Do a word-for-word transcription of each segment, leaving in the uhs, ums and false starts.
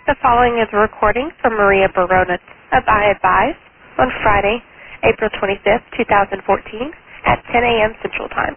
The following is a recording from Maria Barona of iAdvise on Friday, April twenty-fifth, two thousand fourteen at ten a m Central Time.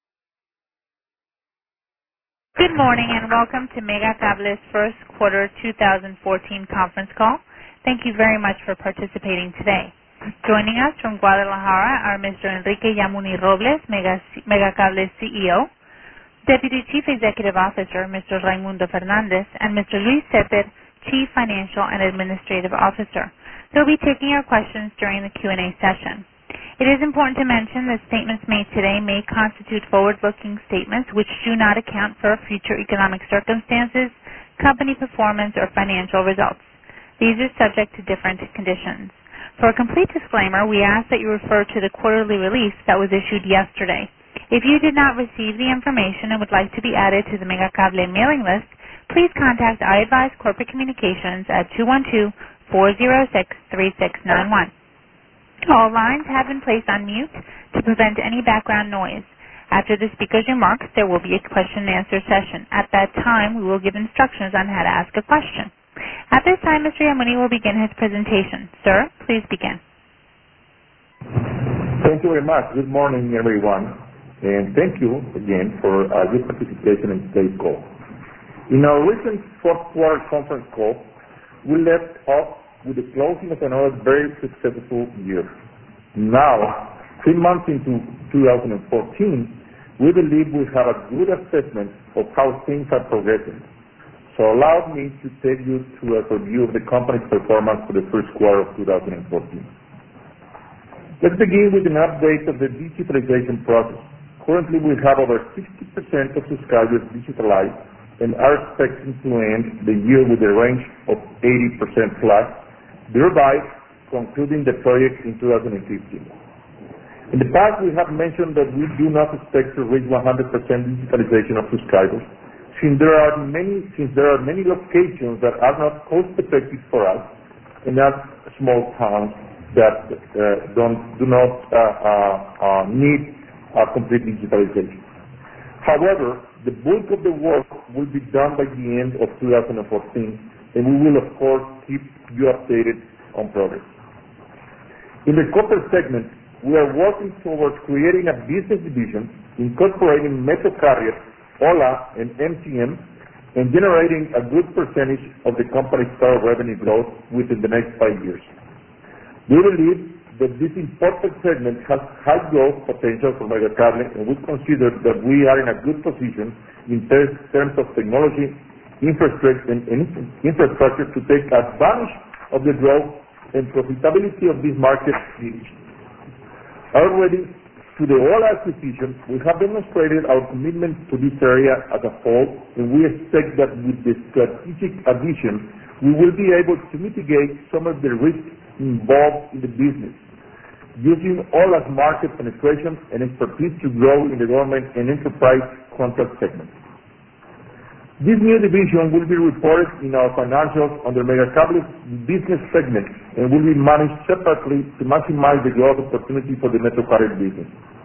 Good morning and welcome to Megacable's first quarter two thousand fourteen conference call. Thank you very much for participating today. Joining us from Guadalajara are Mister Enrique Yamuni Robles, Mega, Megacable's C E O, Deputy Chief Executive Officer Mister Raimundo Fernandez, and Mister Luis Ceped, Chief Financial and Administrative Officer. They'll be taking your questions during the Q and A session. It is important to mention that statements made today may constitute forward-looking statements which do not account for future economic circumstances, company performance, or financial results. These are subject to different conditions. For a complete disclaimer, we ask that you refer to the quarterly release that was issued yesterday. If you did not receive the information and would like to be added to the Megacable mailing list, please contact iAdvise Corporate Communications at two one two, four zero six, three six nine one. All lines have been placed on mute to prevent any background noise. After the speaker's remarks, there will be a question and answer session. At that time, we will give instructions on how to ask a question. At this time, Mister Yamuni will begin his presentation. Sir, please begin. Thank you very much. Good morning, everyone. And thank you again for uh, your participation in today's call. In our recent fourth quarter conference call, we left off with the closing of another very successful year. Now, three months into two thousand fourteen, we believe we have a good assessment of how things are progressing. So allow me to take you through a review of the company's performance for the first quarter of two thousand fourteen. Let's begin with an update of the digitalization process. Currently, we have over sixty percent of subscribers digitalized and are expecting to end the year with a range of eighty percent plus, thereby concluding the project in two thousand fifteen. In the past, we have mentioned that we do not expect to reach one hundred percent digitalization of subscribers, since there are many, since there are many locations that are not cost-effective for us, and not small towns that uh, don't, do not uh, uh, uh, need uh, complete digitalization. However, the bulk of the work will be done by the end of two thousand fourteen, and we will, of course, keep you updated on progress. In the corporate segment, we are working towards creating a business division incorporating MetroCarrier, Hola, and M T M, and generating a good percentage of the company's total revenue growth within the next five years. We believe that this important segment has high growth potential for Megacable, and we consider that we are in a good position in terms of technology, infrastructure, and infrastructure to take advantage of the growth and profitability of this market niche. Already, to the Hola acquisition, we have demonstrated our commitment to this area as a whole, and we expect that with the strategic addition, we will be able to mitigate some of the risks involved in the business, using Hola's market penetration and expertise to grow in the government and enterprise contract segments. This new division will be reported in our financials under Megacable's business segment and will be managed separately to maximize the growth opportunity for the MetroCarrier business.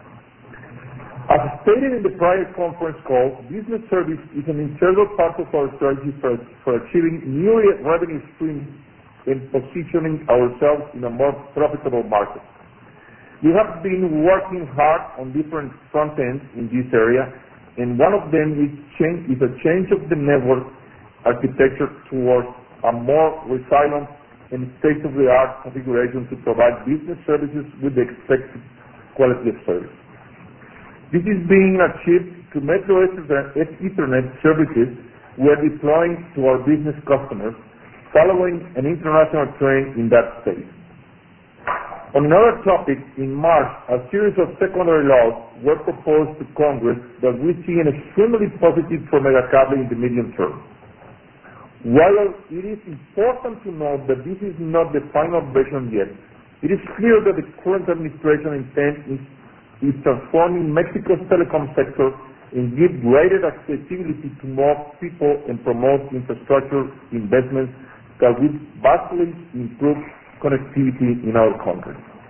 As stated in the prior conference call, business service is an integral part of our strategy for, for achieving new revenue streams and positioning ourselves in a more profitable market. We have been working hard on different front ends in this area, and one of them is, change, is a change of the network architecture towards a more resilient and state-of-the-art configuration to provide business services with the expected quality of service. This is being achieved through Metro Ethernet services we are deploying to our business customers, following an international trend in that space. On another topic, in March, a series of secondary laws were proposed to Congress that we see an extremely positive for Megacable in the medium term. While it is important to note that this is not the final version yet, it is clear that the current administration intent is, is transforming Mexico's telecom sector and give greater accessibility to more people and promote infrastructure investments that will vastly improve connectivity in our country.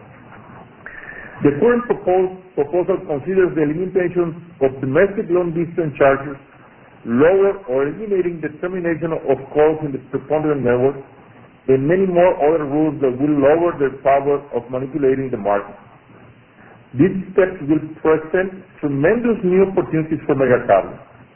The current proposal considers the elimination of domestic long distance charges lower or eliminating the termination of calls in the preponderant network, and many more other rules that will lower their power of manipulating the market. These steps will present tremendous new opportunities for Megacable.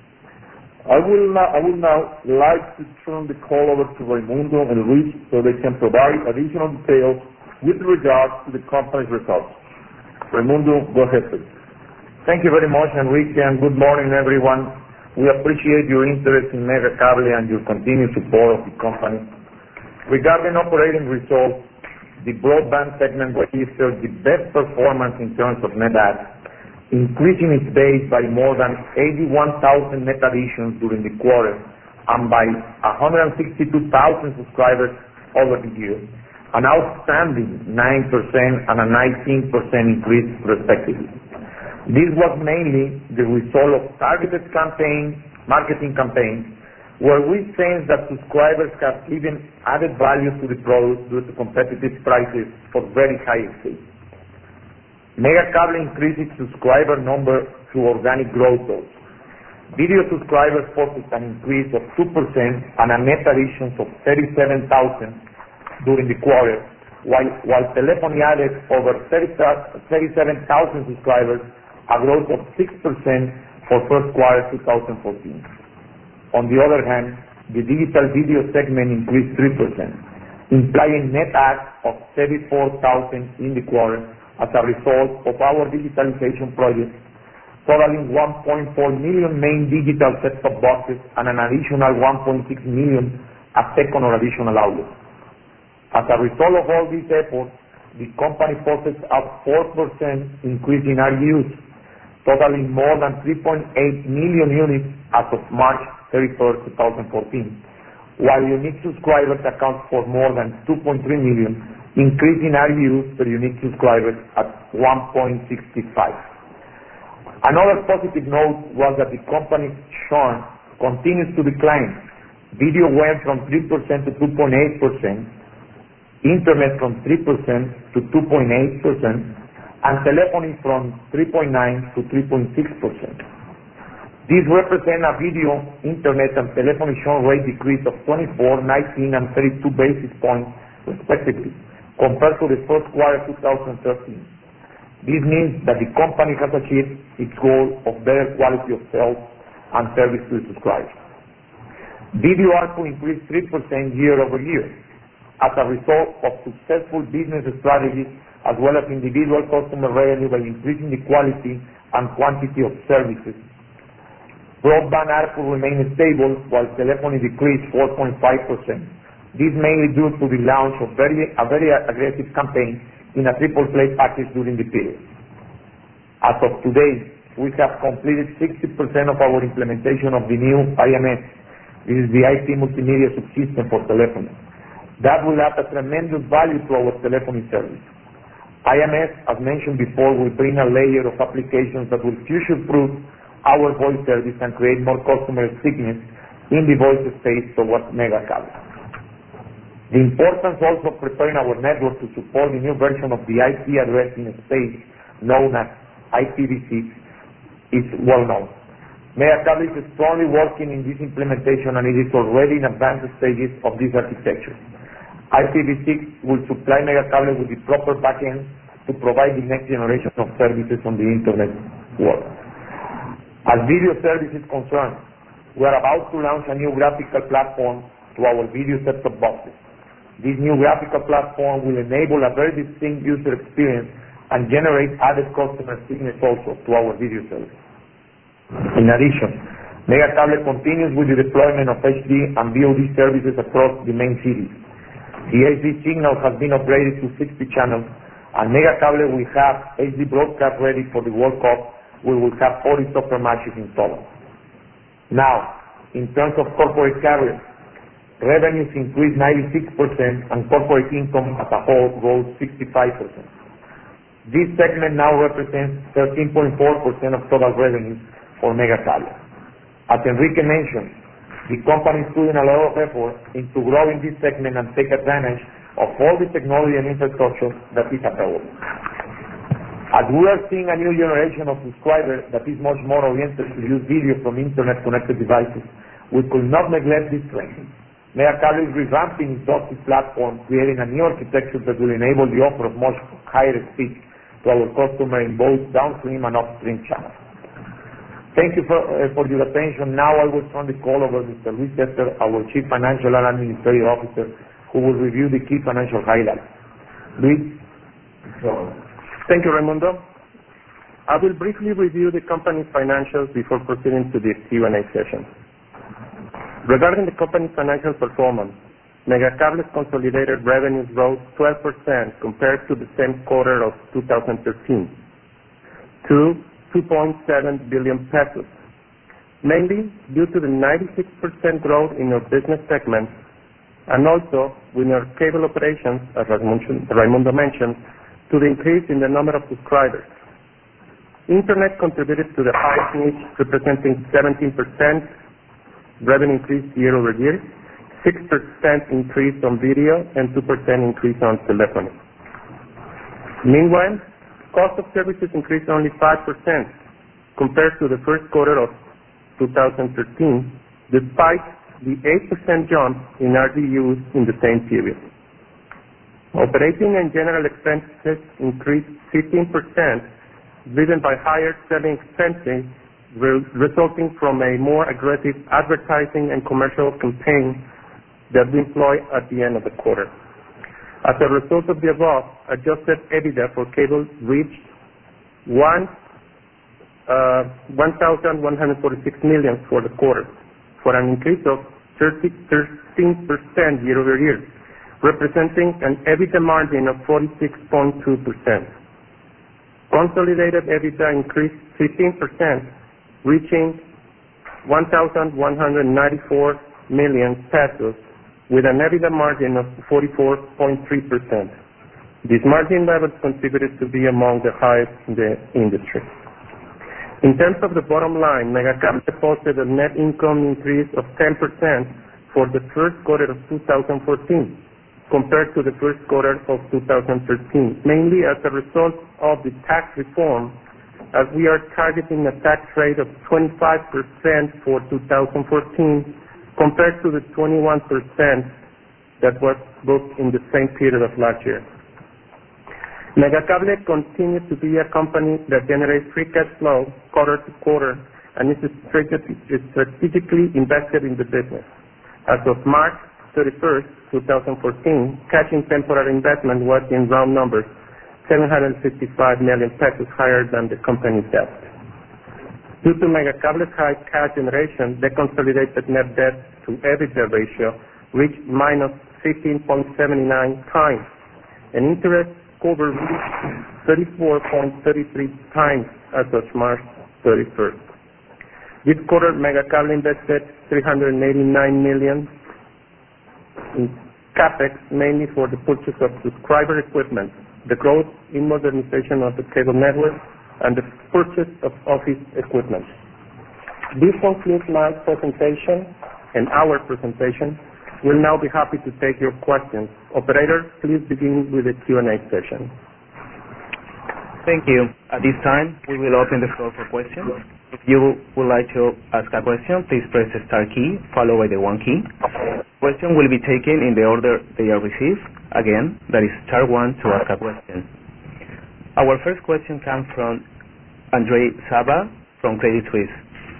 I will now, I will now like to turn the call over to Raimundo and Luis so they can provide additional details with regards to the company's results. Raimundo, go ahead, please. Thank you very much, Enrique, and good morning, everyone. We appreciate your interest in Megacable and your continued support of the company. Regarding operating results, the broadband segment registered the best performance in terms of net adds, increasing its base by more than eighty-one thousand net additions during the quarter and by one hundred sixty-two thousand subscribers over the year, an outstanding nine percent and a nineteen percent increase respectively. This was mainly the result of targeted campaign, marketing campaigns where we sense that subscribers have given added value to the product due to competitive prices for very high speeds. Megacable increased its subscriber number through organic growth. Video subscribers posted an increase of two percent and a net additions of thirty-seven thousand during the quarter, while, while telephony added over thirty-seven thousand subscribers, a growth of six percent for first quarter twenty fourteen. On the other hand, the digital video segment increased three percent, implying net adds of thirty-four thousand in the quarter as a result of our digitalization project, totaling one point four million main digital set-top boxes and an additional one point six million a second or additional outlets. As a result of all these efforts, the company posted a four percent increase in R Us, totaling more than three point eight million units as of March thirty-first, twenty fourteen, while unique subscribers account for more than two point three million, increasing R Us per unique subscribers at one point six five. Another positive note was that the company's churn continues to decline. Video went from three percent to two point eight percent, internet from three percent to two point eight percent, and telephony from three point nine to three point six percent. These represent a video, internet, and telephony churn rate decrease of twenty-four, nineteen, and thirty-two basis points, respectively, compared to the first quarter twenty thirteen. This means that the company has achieved its goal of better quality of sales and service to the subscribers. Video A R P U increased three percent year over year as a result of successful business strategies as well as individual customer revenue by increasing the quality and quantity of services. Broadband A R P U remained stable while telephony decreased four point five percent. This mainly due to the launch of very, a very aggressive campaign in a triple play package during the period. As of today, we have completed sixty percent of our implementation of the new I M S. This is the I P multimedia subsystem for telephony. That will add a tremendous value to our telephony service. I M S, as mentioned before, will bring a layer of applications that will future-proof our voice service and create more customer stickiness in the voice space towards Megacable. The importance also of preparing our network to support the new version of the I P addressing space known as I P v six is well known. Megacable is strongly working in this implementation and it is already in advanced stages of this architecture. I P v six will supply Megacable with the proper backend to provide the next generation of services on the internet world. As video service is concerned, we are about to launch a new graphical platform to our video set-top boxes. This new graphical platform will enable a very distinct user experience and generate added customer stickiness also to our video service. In addition, Megacable continues with the deployment of H D and V O D services across the main cities. The H D signal has been upgraded to sixty channels, and Megacable will have H D broadcast ready for the World Cup. We will have forty soccer matches installed. Now, in terms of corporate carriers, revenues increased ninety-six percent and corporate income as a whole rose sixty-five percent. This segment now represents thirteen point four percent of total revenues for Megacable. As Enrique mentioned, the company is putting a lot of effort into growing this segment and take advantage of all the technology and infrastructure that is available. As we are seeing a new generation of subscribers that is much more oriented to use video from internet-connected devices, we could not neglect this trend. Megacable is revamping its DOCSIS platform, creating a new architecture that will enable the offer of much higher speed to our customer in both downstream and upstream channels. Thank you for, uh, for your attention. Now I will turn the call over to Mister Luis Zetter, our Chief Financial and Administrative Officer, who will review the key financial highlights. Luis? Thank you, Raimundo. I will briefly review the company's financials before proceeding to the Q and A session. Regarding the company's financial performance, Megacable's consolidated revenues rose twelve percent compared to the same quarter of two thousand thirteen to two point seven billion pesos, mainly due to the ninety-six percent growth in our business segment and also with our cable operations, as Raimundo mentioned, to the increase in the number of subscribers. Internet contributed to the highest niche, representing seventeen percent revenue increase year over year, six percent increase on video, and two percent increase on telephony. Meanwhile, cost of services increased only five percent compared to the first quarter of two thousand thirteen, despite the eight percent jump in R D Us in the same period. Operating and general expenses increased fifteen percent, driven by higher selling expenses re- resulting from a more aggressive advertising and commercial campaign that we employed at the end of the quarter. As a result of the above, adjusted EBITDA for cable reached one thousand one hundred forty-six million for the quarter, for an increase of thirteen percent year over year, representing an EBITDA margin of forty-six point two percent. Consolidated EBITDA increased fifteen percent, reaching one thousand one hundred ninety-four million pesos, with an EBITDA margin of forty-four point three percent. These margin levels contributed to be among the highest in the industry. In terms of the bottom line, Megacable posted a net income increase of ten percent for the first quarter of two thousand fourteen compared to the first quarter of two thousand thirteen, mainly as a result of the tax reform, as we are targeting a tax rate of twenty-five percent for two thousand fourteen compared to the twenty-one percent that was booked in the same period of last year. Megacable continues to be a company that generates free cash flow quarter to quarter and is strategically invested in the business. As of March thirty-first, two thousand fourteen, cash in temporary investment was, in round numbers, seven hundred fifty-five million pesos higher than the company's debt. Due to Megacable's high cash generation, the consolidated net debt to EBITDA ratio reached minus fifteen point seven nine times, and interest cover reached thirty-four point three three times as of March thirty-first. This quarter, Megacable invested three hundred eighty-nine million in capex, mainly for the purchase of subscriber equipment, the growth in modernization of the cable network, and the purchase of office equipment. This concludes my presentation and our presentation. We'll now be happy to take your questions. Operator, please begin with the Q and A session. Thank you. At this time, we will open the floor for questions. If you would like to ask a question, please press the star key, followed by the one key. Questions will be taken in the order they are received. Again, that is star one to ask a question. Our first question comes from Andre Saba from Credit Suisse.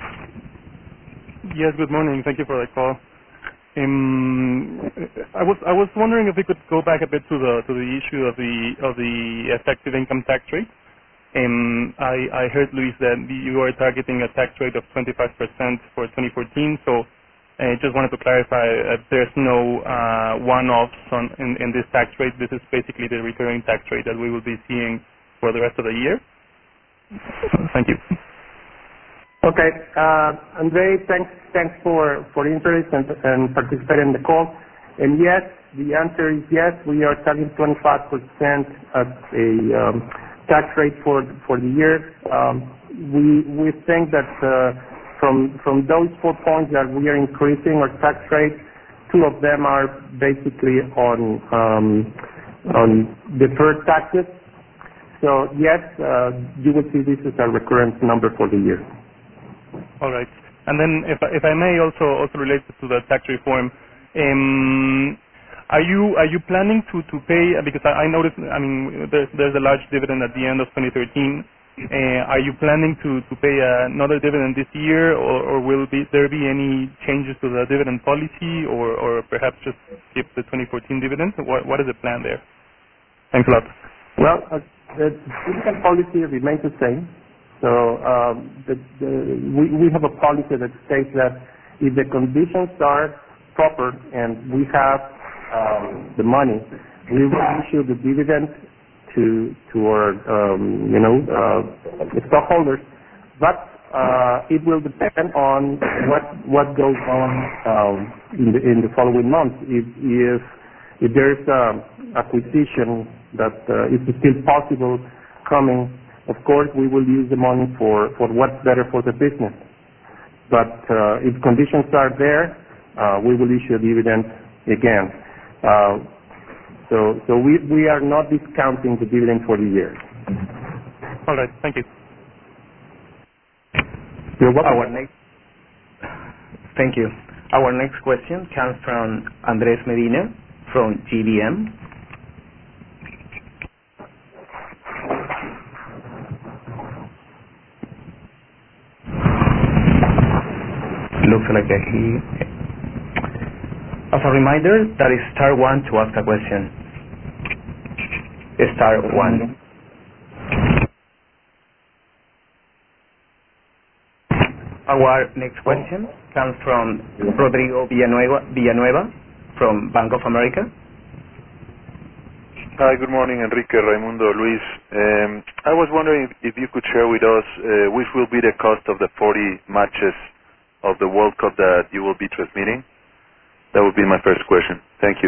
Yes, good morning. Thank you for the call. Um, I was I was wondering if we could go back a bit to the to the issue of the of the effective income tax rate. Um, I I heard, Luis, that you are targeting a tax rate of twenty-five percent for twenty fourteen. So I just wanted to clarify if there's no uh, one-offs on in, in this tax rate. This is basically the recurring tax rate that we will be seeing for the rest of the year. Thank you. Okay, uh, Andre, thanks, thanks for, for interest and, and participating in the call. And yes, the answer is yes, we are targeting twenty-five percent as a um, tax rate for, for the year. Um, we, we think that uh, from, from those four points that we are increasing our tax rate, two of them are basically on, um, on deferred taxes. So yes, uh, you will see this as a recurrent number for the year. All right. And then, if I, if I may, also also related to the tax reform, um, are you are you planning to, to pay? Because I, I noticed, I mean, there's there's a large dividend at the end of twenty thirteen. Uh, are you planning to, to pay another dividend this year, or, or will be, there be any changes to the dividend policy, or, or perhaps just keep the twenty fourteen dividend? What what is the plan there? Thanks a lot. Well, uh, the dividend policy remains the same. So um, the, the, we, we have a policy that states that if the conditions are proper and we have um, the money, we will issue the dividend to to our um, you know uh, stockholders. But uh, it will depend on what what goes on um, in the in the following months. If if if there is an acquisition that uh, is still possible coming, of course, we will use the money for, for what's better for the business. But uh, if conditions are there, uh, we will issue a dividend again. Uh, so so we, we are not discounting the dividend for the year. All right. Thank you. You're welcome. Our next, thank you. Our next question comes from Andres Medina from G B M. Looks like that he... As a reminder, that is star one to ask a question. Star one. Our next question comes from Rodrigo Villanueva, Villanueva from Bank of America. Hi, good morning, Enrique, Raimundo, Luis. Um, I was wondering if, if you could share with us uh, which will be the cost of the forty matches of the World Cup that you will be transmitting? That would be my first question. Thank you.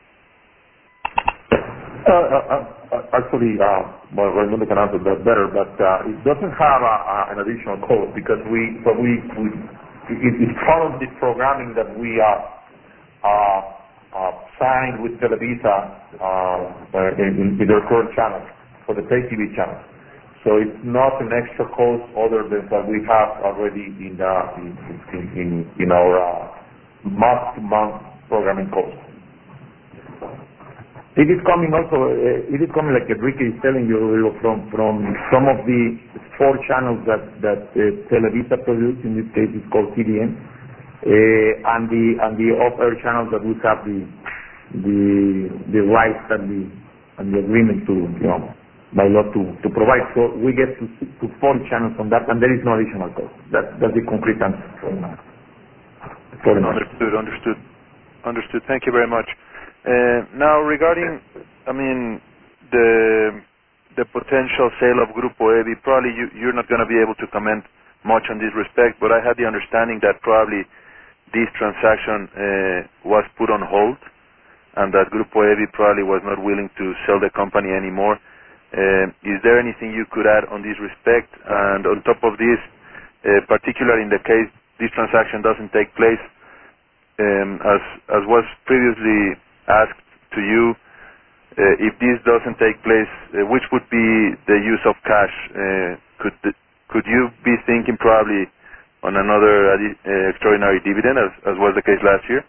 Uh, uh, uh, actually, uh, well, Raimundo can answer that better, but uh, it doesn't have a, a, an additional cost because we, but we, we it, it's part of the programming that we uh, uh, uh, signed with Televisa uh, in, in their current channel for the pay T V channel. So it's not an extra cost other than what we have already in the, in, in, in, in our uh, month-to-month programming cost. It is coming also, uh, it is coming like Enrique is telling you from, from some of the four channels that, that uh, Televisa produce, in this case it's called T V N, uh, and the, and the off-air channels that we have the, the, the rights and the, and the agreement to, you know, by law to, to provide. So we get to, to forty channels from that, and there is no additional cost. That, that's the concrete answer. For understood, understood, understood. Thank you very much. Uh, now, regarding, I mean, the the potential sale of Grupo Evi, probably you, you're not going to be able to comment much on this respect, but I had the understanding that probably this transaction uh, was put on hold, and that Grupo Evi probably was not willing to sell the company anymore. Uh, is there anything you could add on this respect? And on top of this, uh, particularly in the case this transaction doesn't take place, um, as as was previously asked to you, uh, if this doesn't take place, uh, which would be the use of cash? Uh, could the, could you be thinking probably on another uh, extraordinary dividend, as as was the case last year?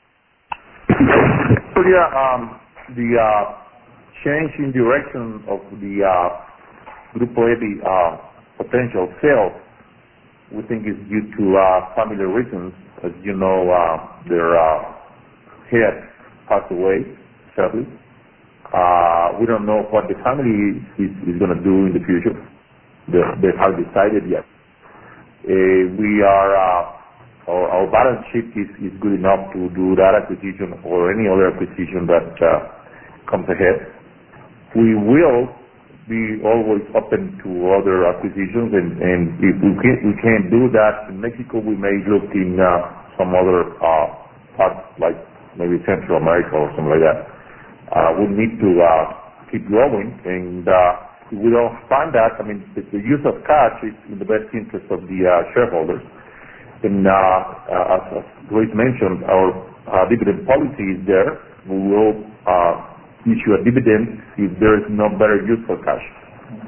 So yeah, um, the. Uh, change in direction of the uh, Grupo Evi uh, potential sale, we think is due to uh, family reasons. As you know, uh, their uh, head passed away, sadly. Uh, we don't know what the family is, is going to do in the future. They, they haven't decided yet. Uh, we are, uh, our, our balance sheet is, is good enough to do that acquisition or any other acquisition that uh, comes ahead. We will be always open to other acquisitions, and, and if we can't, we can't do that in Mexico, we may look in uh, some other uh, parts, like maybe Central America or something like that. Uh, we need to uh, keep growing, and uh, if we don't find that, I mean, the, the use of cash is in the best interest of the uh, shareholders. And uh, uh, as, as Luis mentioned, our uh, dividend policy is there. We will uh, issue a dividend if there is no better use for cash.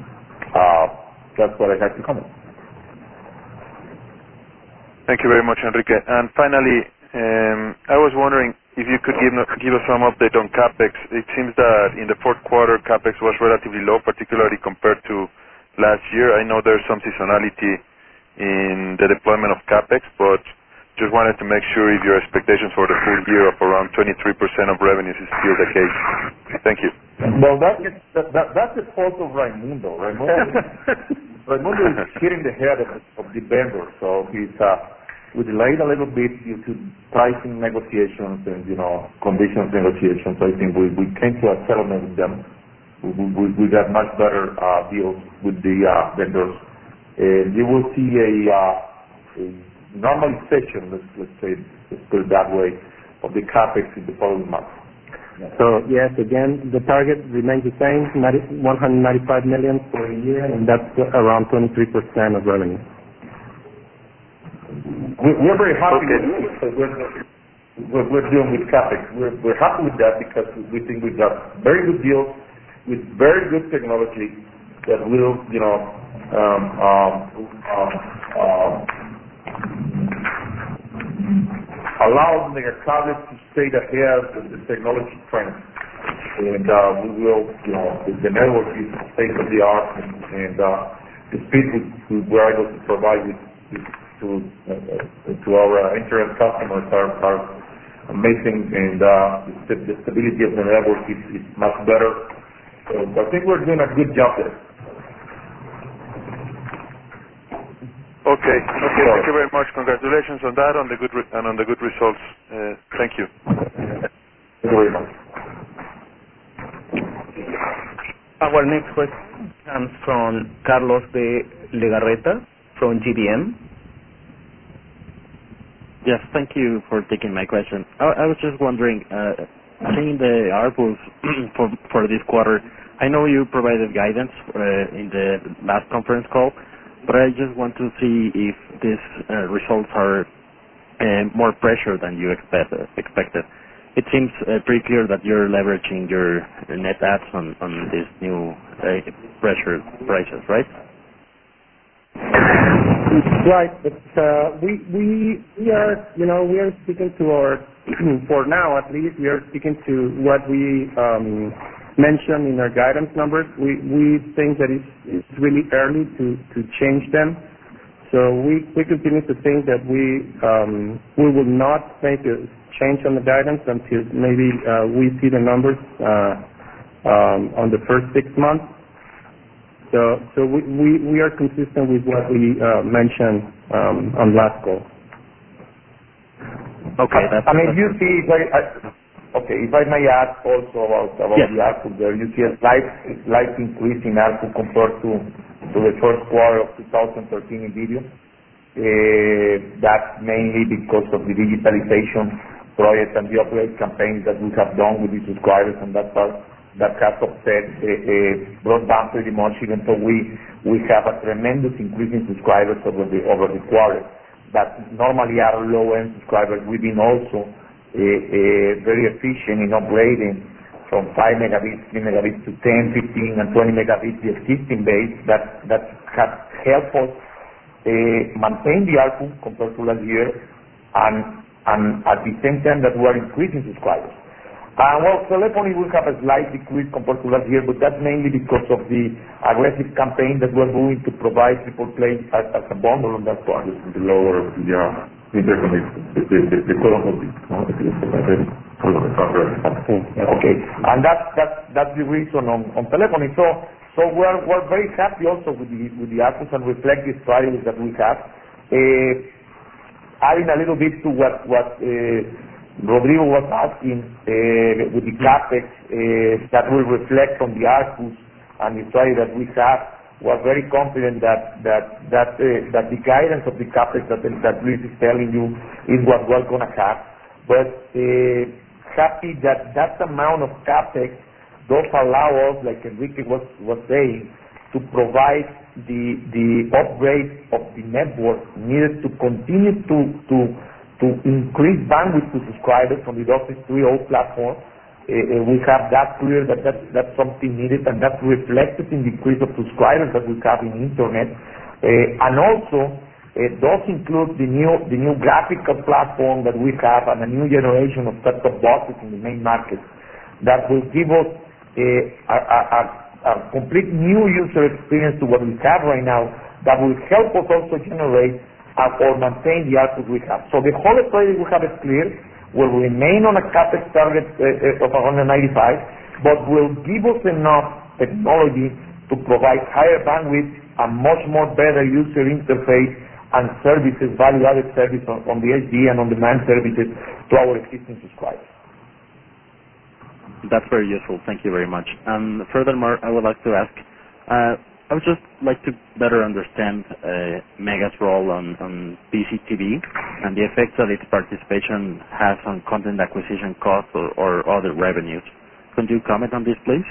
uh, that's what I have to comment. Thank you very much, Enrique. And finally, um, I was wondering if you could give, give us some update on CapEx. It seems that in the fourth quarter, CapEx was relatively low, particularly compared to last year. I know there's some seasonality in the deployment of CapEx, but just wanted to make sure if your expectations for the full year of around twenty-three percent of revenues is still the case. Thank you. Well, that is, that, that, that's the fault of Raimundo. Raimundo, Raimundo is hitting the head of, of the vendor, so he's uh, we delayed a little bit due to pricing negotiations and you know conditions negotiations. I think we, we came to a settlement with them. We, we, we got much better uh, deals with the uh, vendors, and you will see a, uh, a normalization, let's, let's say, let's put it that way, of the CapEx in the following months. So yes, again, the target remains the same, one hundred ninety-five million for a year, and that's around twenty-three percent of revenue. We're, we're very happy Okay. with what we're, we're doing with CapEx. We're, we're happy with that because we think we got very good deals with very good technology that will, you know, um, um, um, um, allow Megacable to stay ahead of the technology trends. And uh, we will, you know, the, the network is state of the art, and, and uh, the speed we, we we're able to provide with, with, to uh, to our uh, internet customers are, are amazing, and uh, the, the stability of the network is, is much better. So I think we're doing a good job there. Okay. Okay. Thank you very much. Congratulations on that, on the good re- and on the good results. Uh, thank you. Thank you very much. Our next question comes from Carlos de Legarreta from G B M. Yes, thank you for taking my question. I, I was just wondering, uh, seeing the A R P Us for for this quarter, I know you provided guidance uh, in the last conference call, but I just want to see if these uh, results are uh, more pressure than you expect, uh, expected. It seems uh, pretty clear that you're leveraging your net adds on, on these new uh, pressure prices, right? Right, but uh, we we we are you know we are sticking to our for now at least we are sticking to what we um, mentioned in our guidance numbers. We we think that it's, it's really early to, to change them, so we, we continue to think that we um, we will not make a change on the guidance until maybe uh, we see the numbers uh, um, on the first six months. So, so we, we, we are consistent with what we uh, mentioned um, on last call. Okay. That's, I mean, that's you see, if I, I, okay, if I may add also about, about yes. the A R P U there, you see a slight, slight increase in A R P U compared to, to the first quarter of two thousand thirteen in video. Uh, that's mainly because of the digitalization project and the upgrade campaigns that we have done with the subscribers on that part. That has offset uh, uh, broadband pretty much, even though we we have a tremendous increase in subscribers over the over the quarter. That normally are low-end subscribers. We've been also uh, uh, very efficient in upgrading from five megabits, three megabits to ten, fifteen, and twenty megabits the existing base. That that has helped us uh, maintain the A R P U compared to last year, and and at the same time that we are increasing subscribers. Uh, well, telephony will have a slight decrease compared to last year, but that's mainly because of the aggressive campaign that we're doing to provide triple play as, as a bundle on that part. The lower, yeah, interconnect, the, the, the, the column, no? Okay, and that's that's that's the reason on, on telephony. So so we're we're very happy also with the with the A R P Us and reflect the strategies that we have. Uh, adding a little bit to what what. Uh, Rodrigo was asking uh, with the CapEx uh, that will reflect on the A R P Us and the strategy that we have. We're very confident that that that uh, that the guidance of the CapEx that that Luis is telling you is what we're going to have. But uh, happy that that amount of CapEx does allow us, like Enrique was was saying, to provide the the upgrade of the network needed to continue to to to increase bandwidth to subscribers from the DOCSIS three point oh platform, uh, we have that clear that that's, that's something needed, and that's reflected in the increase of subscribers that we have in internet. Uh, and also, uh, those include the new the new graphical platform that we have and a new generation of set-top boxes in the main market that will give us uh, a, a, a, a complete new user experience to what we have right now that will help us also generate uh, or maintain the output we have. So the whole strategy we have is clear. Will remain on a CapEx target uh, of one hundred ninety-five, but will give us enough technology to provide higher bandwidth and much more better user interface and services, value-added service on, on the H D and on-demand services to our existing subscribers. That's very useful. Thank you very much. And furthermore, I would like to ask, uh, I would just like to better understand uh, Mega's role on, on P C T V and the effects that its participation has on content acquisition costs or, or other revenues. Could you comment on this, please?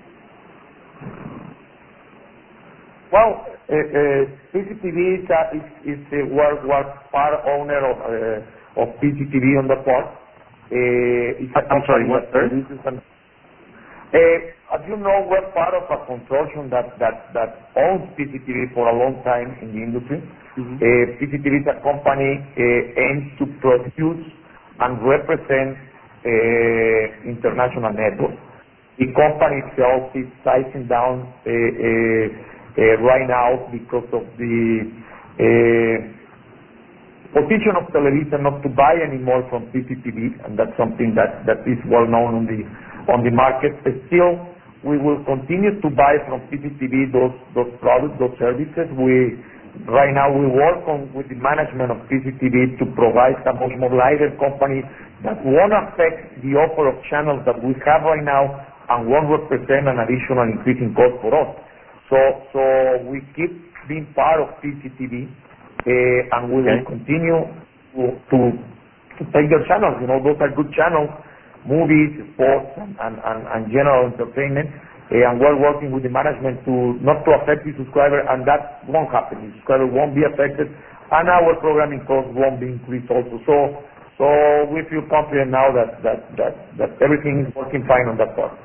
Well, uh, uh, P C T V is, uh, is, is uh, was, was part owner of, uh, of P C T V on the port. Uh, it's a I'm sorry, what, sir? Uh, as you know, we're part of a consortium that, that, that owns P C T V for a long time in the industry. Mm-hmm. uh, P C T V is a company uh, aims to produce and represent uh, international networks. The company itself is sizing down uh, uh, uh, right now because of the uh, position of Televisa not to buy anymore from P C T V, and that's something that, that is well known on the on the market. But still, we will continue to buy from P C T V those those products, those services. We right now we work on with the management of P C T V to provide a much more lighter company that won't affect the offer of channels that we have right now and won't represent an additional increase in cost for us. So so we keep being part of P C T V. Uh, and we okay. will continue to, to to take their channels. You know, those are good channels, movies, sports, and, and, and, and general entertainment. Uh, and we're working with the management to not to affect the subscriber, and that won't happen. The subscriber won't be affected, and our programming costs won't be increased also. So, so we feel confident now that that that, that everything is working fine on that part.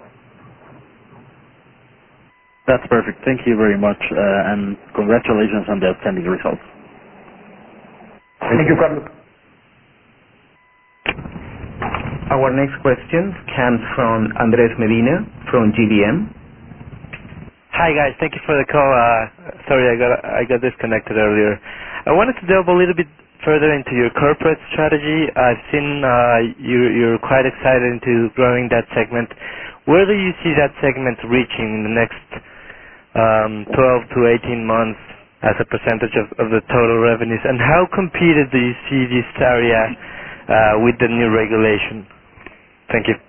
That's perfect. Thank you very much, uh, and congratulations on the outstanding results. Thank you, Carlos. Our next question comes from Andres Medina from G B M. Hi guys, thank you for the call. Uh, sorry, I got I got disconnected earlier. I wanted to delve a little bit further into your corporate strategy. I've seen uh, you, you're quite excited into growing that segment. Where do you see that segment reaching in the next um, twelve to eighteen months? As a percentage of, of the total revenues, and how competed do you see this area uh, with the new regulation? Thank you.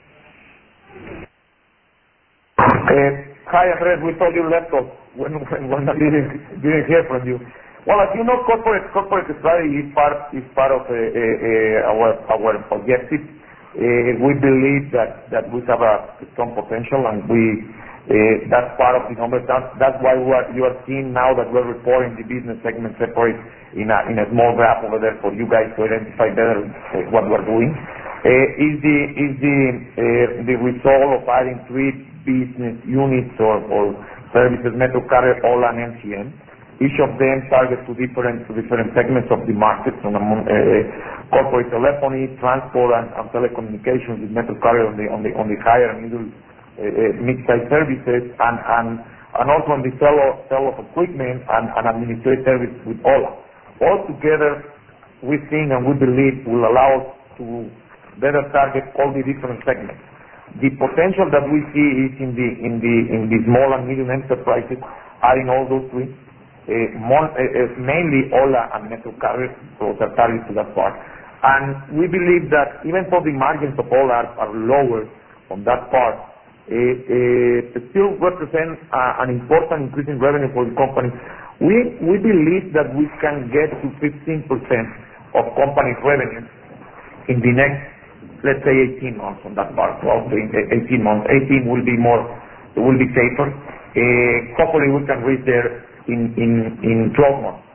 Uh, hi, Andres. We thought you left us when, when, when I didn't, didn't hear from you. Well, as you know, corporate corporate strategy is part is part of uh, uh, our our objective. Uh, we believe that that we have a strong potential, and we. Uh, that's part of the numbers. That's, that's why we are, you are seeing now that we're reporting the business segment separate in a, in a small graph over there for you guys to identify better uh, what we're doing. Uh, is the is the uh, the result of adding three business units or, or services: MetroCarrier, Ho la, and M C N. Each of them targets to different to different segments of the market, from uh, corporate telephony, transport, and, and telecommunications. With MetroCarrier on the on the on the higher and middle. Uh, mid-size services, and, and, and also on the sale of, sale of equipment and, and administrative service with Ho la. All together, we think and we believe will allow us to better target all the different segments. The potential that we see is in the in the in the small and medium enterprises, adding all those three, uh, more, uh, uh, mainly Ho la and MetroCarrier, those are targeted to that part. And we believe that even though the margins of Ho la are, are lower on that part, Uh, uh, still represent uh, an important increase in revenue for the company. We we believe that we can get to fifteen percent of company revenue in the next, let's say, eighteen months on that part. twelve to eighteen months. eighteen will be more, it will be safer. Uh, hopefully we can reach there in, in, in twelve months.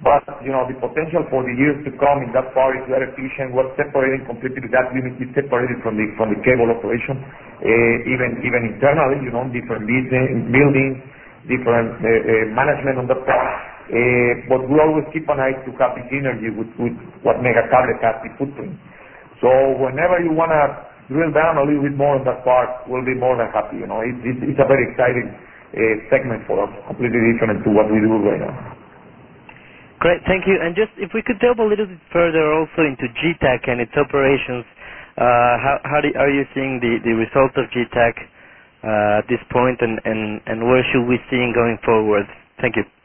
But, you know, the potential for the years to come in that part is very efficient. We're separating completely, that unit is separated from the from the cable operation, uh, even even internally, you know, different business, buildings, different uh, uh, management on that part. Uh, but we always keep an eye to have the synergy with, with what Megacable has, the footprint. So whenever you want to drill down a little bit more on that part, we'll be more than happy. You know, it, it, it's a very exciting uh, segment for us, completely different to what we do right now. Great, thank you. And just if we could delve a little bit further also into G TAC and its operations, uh, how, how do, are you seeing the, the results of G TAC uh, at this point, and, and, and where should we see it going forward? Thank you.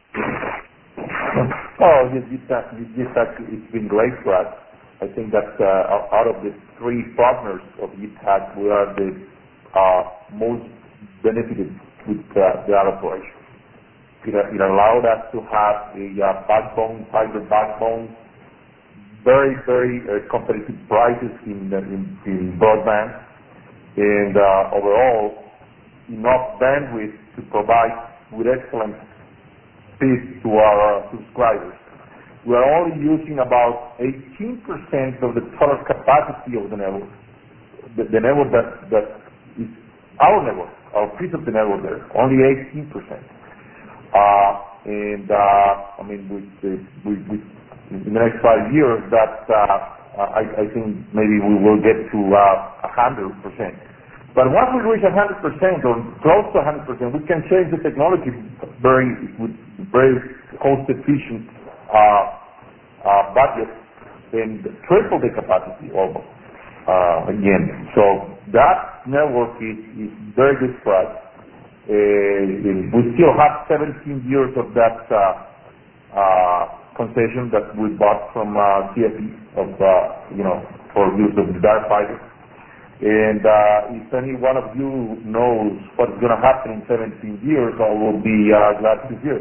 Oh, G TAC, G TAC, it's been great for us. I think that uh, out of the three partners of G TAC, we are the uh, most benefited with uh, the operation. It, it allowed us to have a uh, backbone, fiber backbone, very, very uh, competitive prices in, uh, in, in broadband, and uh, overall enough bandwidth to provide with excellent speed to our uh, subscribers. We are only using about eighteen percent of the total capacity of the network, the, the network that, that is our network, our piece of the network there, only eighteen percent. Uh, and uh, I mean, with, with, with in the next five years, that uh, I, I think maybe we will get to uh, one hundred percent. But once we reach one hundred percent or close to one hundred percent, we can change the technology very with very cost-efficient uh, uh, budget and triple the capacity almost uh, again. So that network is, is very good for us. Uh, we still have seventeen years of that uh, uh, concession that we bought from uh, C F E of uh, you know for use of the dark fiber. And uh, if any one of you knows what's going to happen in seventeen years, I will be uh, glad to hear.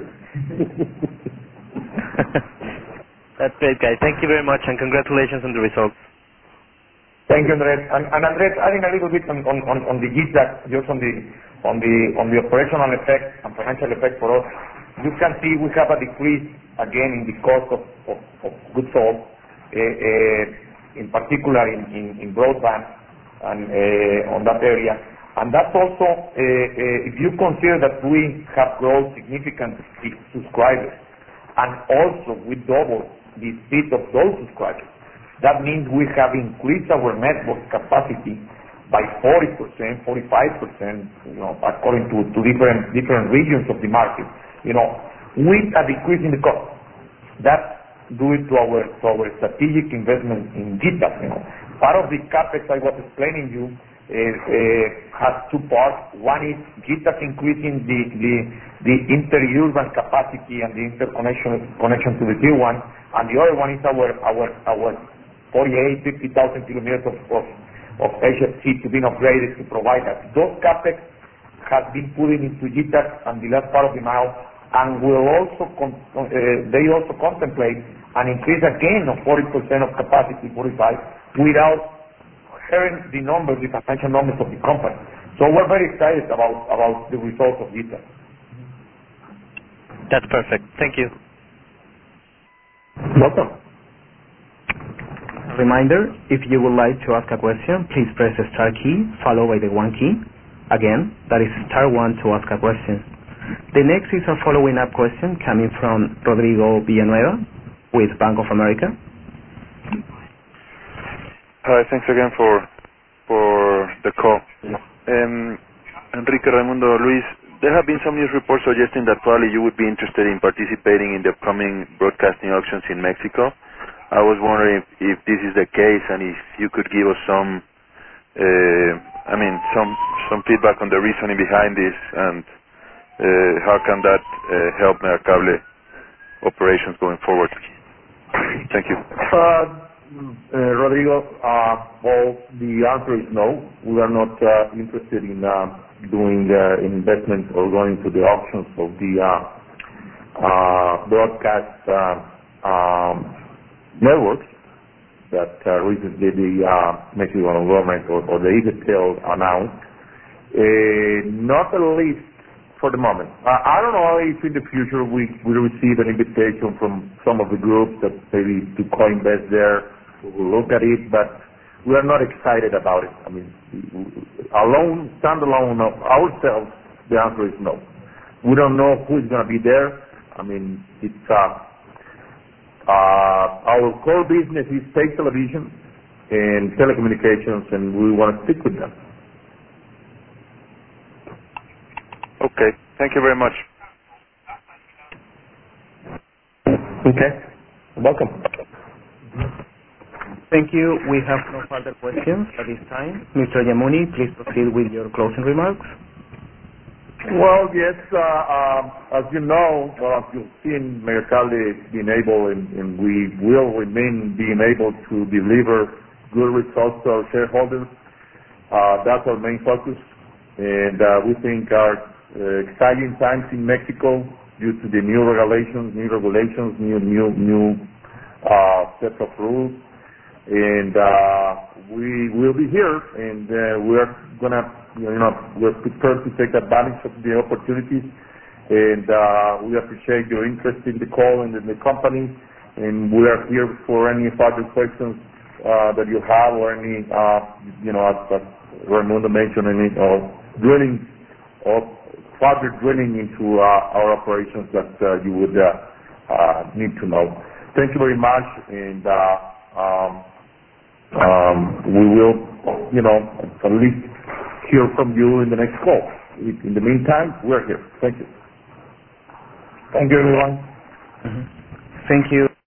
That's great, guys. Thank you very much, and congratulations on the results. Thank you, Andres. And, and Andres, adding a little bit on, on, on, on the G TAC, just on the on the on the operational effect and financial effect for us, you can see we have a decrease again in the cost of, of, of goods sold, uh, uh, in particular in, in, in broadband and uh, on that area. And that's also uh, uh, if you consider that we have grown significantly subscribers, and also we doubled the speed of those subscribers. That means we have increased our network capacity by forty percent, forty-five percent, you know, according to, to different different regions of the market. You know, with a decrease in the cost. That's due to our to our strategic investment in G TAC. You know, part of the capex I was explaining you is, uh, has two parts. One is G TAC increasing the the the interurban capacity and the interconnection connection to the tier one, and the other one is our our our forty-eight, fifty thousand kilometers of, of, of H F C to be upgraded to provide that. Those capex has been put into G TAC and the last part of the mile, and will also con uh, they also contemplate an increase again of forty percent of capacity, forty-five, without hearing the numbers, the financial numbers of the company. So we're very excited about, about the results of G TAC. That's perfect. Thank you. Welcome. Reminder, if you would like to ask a question, please press the star key followed by the one key. Again, that is star one to ask a question. The next is a following up question coming from Rodrigo Villanueva with Bank of America. Hi, thanks again for for the call. Um, Enrique, Raimundo, Luis, there have been some news reports suggesting that probably you would be interested in participating in the upcoming broadcasting auctions in Mexico. I was wondering if, if this is the case, and if you could give us some, uh, I mean, some some feedback on the reasoning behind this, and uh, how can that uh, help Megacable operations going forward? Thank you. Uh, uh, Rodrigo, uh, well, the answer is no. We are not uh, interested in uh, doing uh, investment or going to the auctions of the uh, uh, broadcast uh, um, networks that uh, recently the uh, Mexican government or, or the IFETEL announced, uh, not at least for the moment. Uh, I don't know if in the future we will receive an invitation from some of the groups that maybe to co-invest there. We will look at it, but we are not excited about it. I mean, alone, standalone of ourselves, the answer is no. We don't know who is going to be there. I mean, it's uh, uh, our core business is state television and telecommunications, and we want to stick with them. Okay. Thank you very much. Okay. Welcome. Thank you. We have no further questions at this time. Mister Yamuni, please proceed with your closing remarks. Well, yes, uh, uh, as you know, well, as you've seen, Megacable has been able, and, and we will remain being able to deliver good results to our shareholders. Uh, that's our main focus, and uh, we think our uh, exciting times in Mexico due to the new regulations, new regulations, new new new uh, set of rules, and uh, we will be here, and uh, we're gonna, you know, we're prepared to take advantage of the opportunities, and uh, we appreciate your interest in the call and in the company, and we are here for any further questions uh, that you have, or any, uh, you know, as, as Raimundo mentioned, any uh, drilling or further drilling into uh, our operations that uh, you would uh, uh, need to know. Thank you very much, and uh, um, um, we will, you know, at least hear from you in the next call. In the meantime, we're here. Thank you. Thank you, everyone. Mm-hmm. Thank you,